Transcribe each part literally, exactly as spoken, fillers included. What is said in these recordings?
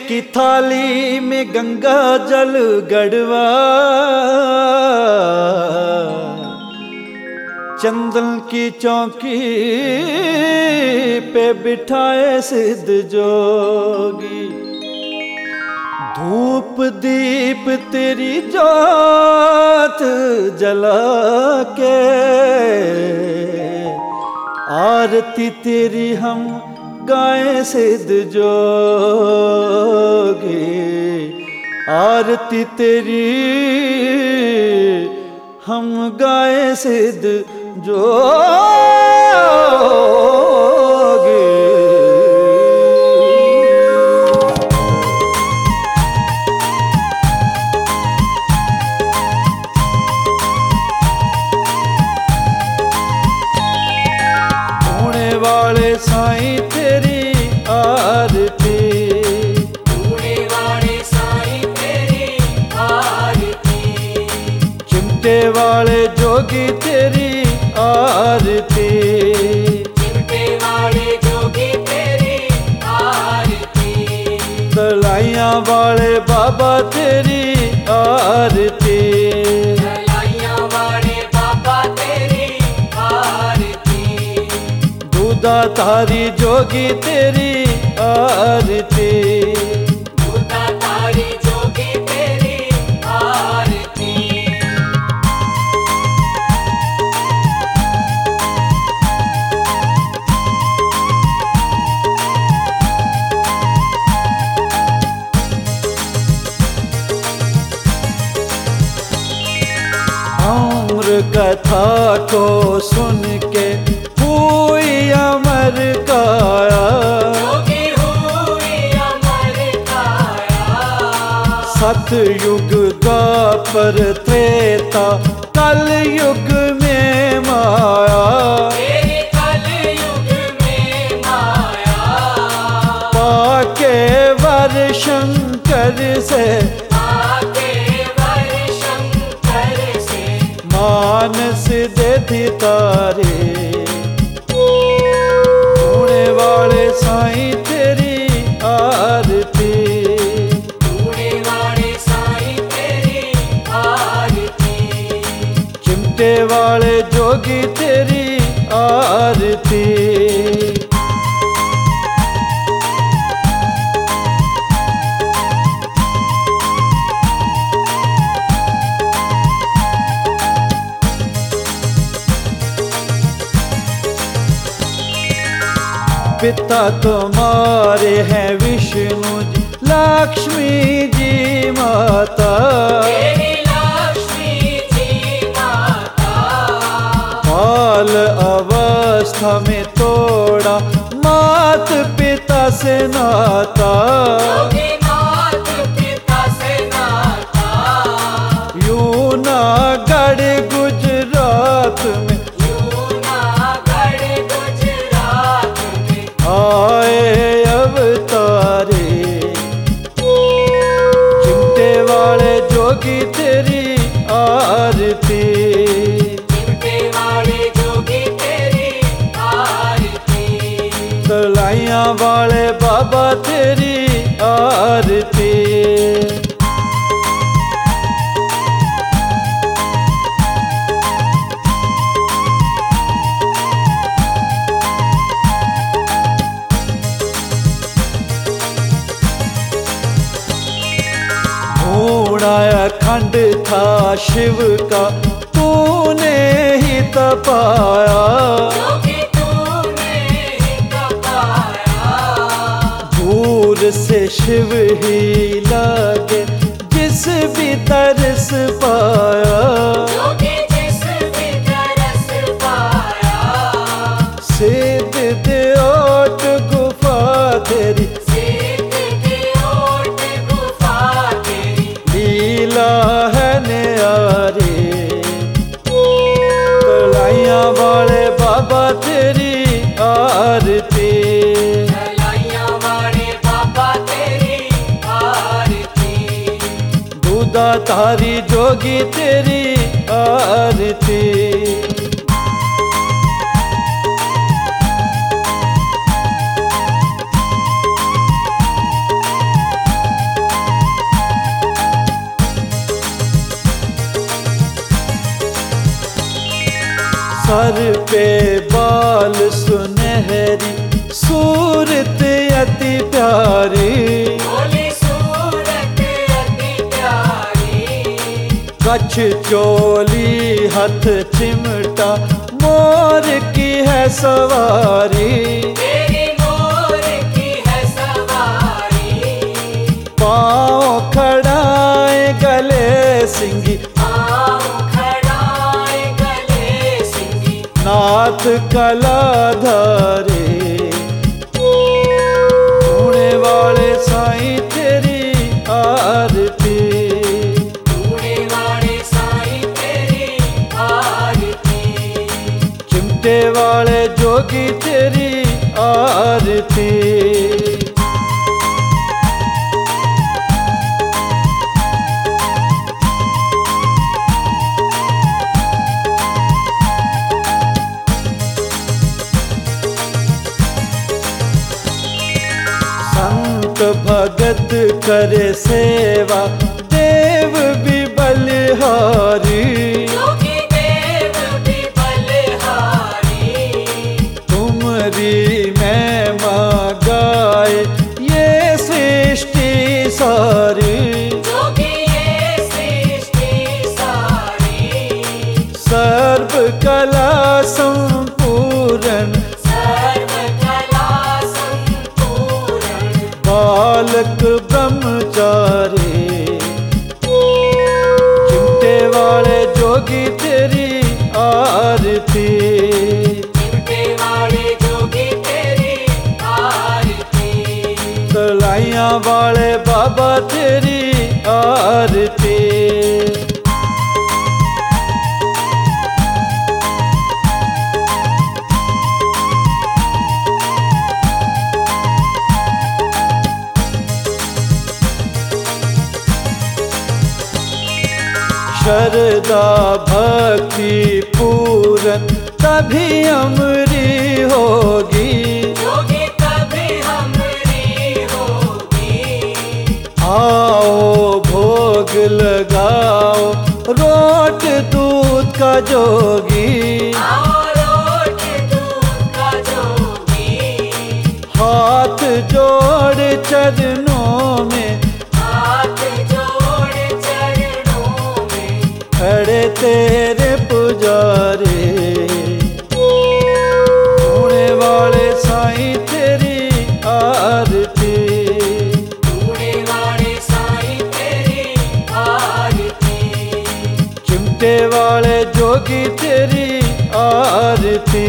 की थाली में गंगा जल गढ़वा, चंदन की चौकी पे बिठाए सिद्ध जोगी। धूप दीप तेरी जोत जला के, आरती तेरी हम गाए सिद्ध जोगी। आरती तेरी हम गाए सिद्ध जोगी। वाले साईं तेरी आरती, पूरे वाले साईं तेरी आरती। चिमटे वाले जोगी तेरी आरती, चिमटे वाले जोगी तेरी आरती। दलाइयां वाले बाबा तेरी आरती, दलाइयां वाले बाबा तेरी आरती। दूधाधारी जोगी तेरी आरती, दूधाधारी जोगी तेरी आरती। अम्र कथा को सुन के हुई अमर काया, जोगी हुई अमर काया। सतयुग द्वापर त्रेता कल युग में माया। तेरी कल युग में माया। पाके वर शंकर से, आके वर शंकर से। मानस दे तारे। होने वाले साईं तेरी आरती, पूरे वाले साईं तेरी आरती। चिमटे वाले जोगी तेरी आरती। पिता तुम्हारे हैं विष्णु जी, लक्ष्मी जी माता। तेरी लक्ष्मी जी माता। बाल अवस्था में तोड़ा मात पिता से नाता। जोगी मात पिता से नाता। यूनागढ़ गुजरात में यूनागढ़ गुजरात में आए अवतारे। चिमटे वाले जोगी तेरी आरती, चिमटे वाले जोगी तेरी आरती। दलाइयां वाले बाबा तेरी आरती। खंड था शिव का तूने ही तपाया। जोगी तूने ही तपाया। दूर से शिव ही लगे जिस भी तरस पाया। जोगी जिस भी तरस पाया। सिद्ध देओट गुफा तेरी, सिद्ध देओट गुफा तेरी। लीला है न्यारी। दलाइयां वाले बाबा तेरी आरती, दलाइयां वाले बाबा तेरी आरती। दूधाधारी जोगी तेरी आरती। आरती। सर पे बाल सुनहरी सूरत अति प्यारी, भोली सूरत अति प्यारी। कछ चोली हथ चिमटा मोर की है सवारी, तेरी मोर की है सवारी। पाँव खड़ाए गले सिंगी, पाँव खड़ाए गले सिंगी, नाथ कलाधारे। ढूंढे वाले साईं तेरी आरती, ढूंढे वाले साईं तेरी आरती। चिमटे वाले जोगी तेरी आरती। संत भगत करे सेवा देव भी बलिहारी, योगी देव भी बलिहारी। तुमरी महिमा गाए ये सृष्टि सारी, योगी ये सृष्टि सारी। सर्व कला संपूर्ण सर्व कला संपूर्ण, बालक ब्रह्मचारी। चिमटे वाले जोगी तेरी आरती, चिमटे वाले जोगी तेरी आरती। तलाइयां वाले बाबा तेरी आरती। श्रद्धा भक्ति पूरन तभी अमरी होगी, योगी तभी हमरी होगी। आओ भोग लगाओ रोट दूध का जोगी, आओ रोट दूध का जोगी। हाथ जोड़ चरणों में हाथ जोड़ चरणों में, खड़े तेरे पुजारी। ढूंढे वाले साईं तेरी आरती, ढूंढे वाले साईं तेरी आरती। चिमटे वाले जोगी तेरी आरती।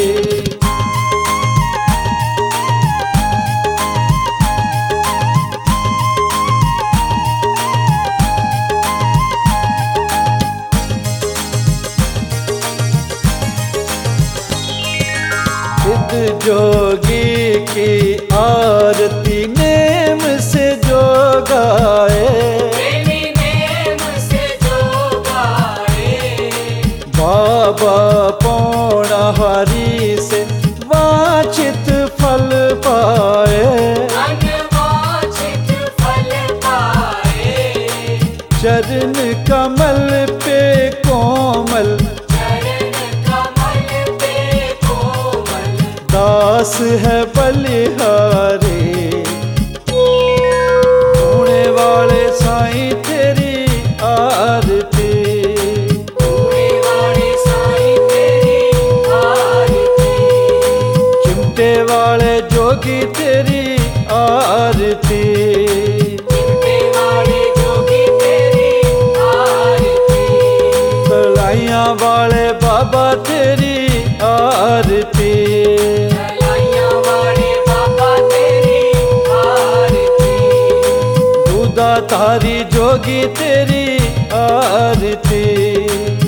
सिद्ध जोगी की आरती नेम से जो गाए, प्रेमी नेम से जो गाए। बाबा पौड़ाहारी से वांछित फल पाए। अनवांछित फल पाए। चरण कमल पे कोमल चरण कमल पे कोमल, दास है बलिहारी। ढूंढे वाले साईं तेरी आरती, ढूंढे वाले साईं तेरी आरती। चिमटे वाले जोगी तेरी आरती, चिमटे वाले जोगी तेरी आरती। तलाइयां वाले बाबा तेरी आरती। तलाइयां वाले बाबा तेरी आरती। दूधा तारी जोगी तेरी आरती।